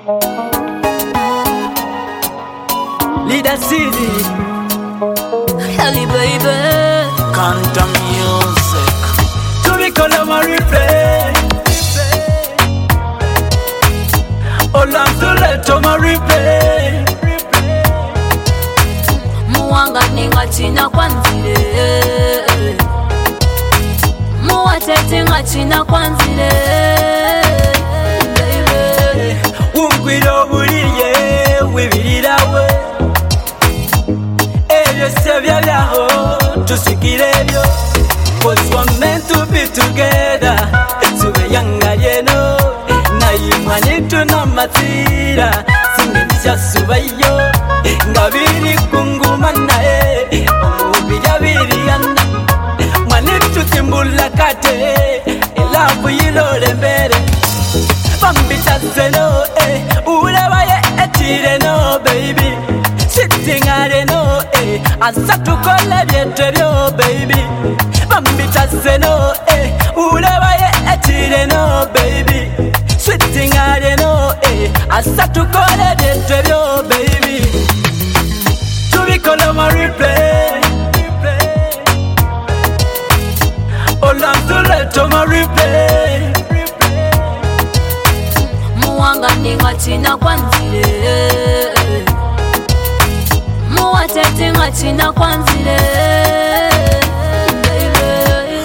Leader CD, Helly baby, Quantum Music. To be called a replay. Ola Zule to my replay. Muwanga ninga china kwanzile, muwatete nga china kwanzile. Baby, Ungwiro buriye wibirirawe. Ebyo sebya byaho tusikire byo. 'Cause we're meant to be together. Tube yanga yeno. Nayimwanyitu namatira. Singisha subayo. Ngabiri kunguma nae. Omubiri abiriyana. Mwanitu timbula kate. Elavu yilole mbere. Bambita zeno, ulewaye etire no baby. Sitting areno, asatukole byetebyo baby. Bambita zeno, ulewaye etire no baby. Sitting areno, asatukole byetebyo baby. Tubikola ma replay. Olamzule to ma replay. muwanga ninga china kwanzile, muwatete nga china kwanzile. Baby,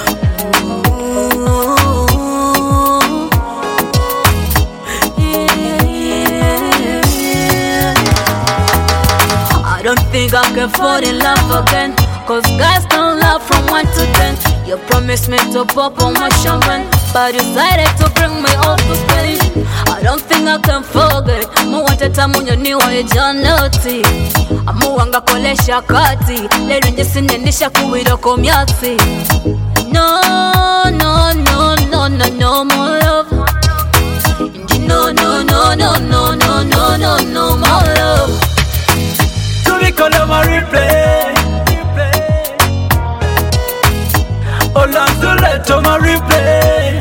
I don't think I can fall in love again, 'cause guys don't love from 1 to 10. You promised me to pop on my champagne, but decided to bring me up to Spain. I don't think I can forget. Muwateta munyoniwa ejanoti, amuwanga kolesha kati, lero nje sinendisha kuwira ko myatsi. No, no, no, no, no, no more love. No, no, no, no, no, no, no, no, no more love. Tubikola ma replay. Olamzule to ma replay.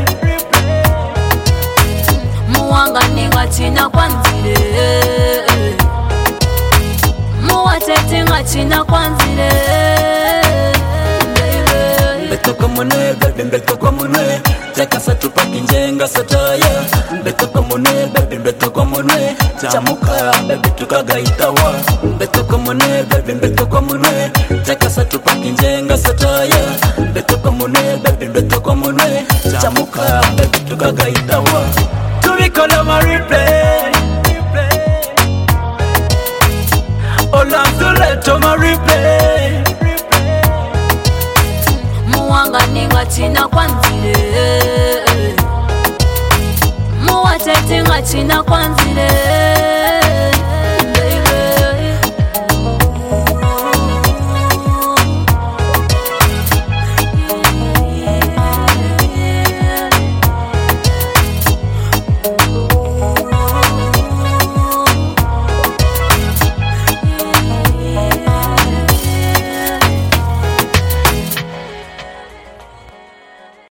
Muwanga ninga china kwanzile, muwatete nga china kwanzile. Baby, Mbetoka mune, baby mbetoka mune. Jakasa tupaki njenga sataya. Mbetoka mune, baby mbetoka mune. Jamuka, baby tukagaitawa. Mbetoka mune, baby mbetoka mune. Jakasa tupaki njenga sataya. Mbetoka mune, baby mbetoka mune. Jamuka, baby tukagaitawa. Tubikola ma replay. Olamzule to ma replay. muwanga ninga china kwanzile, muwatete nga china kwanzile.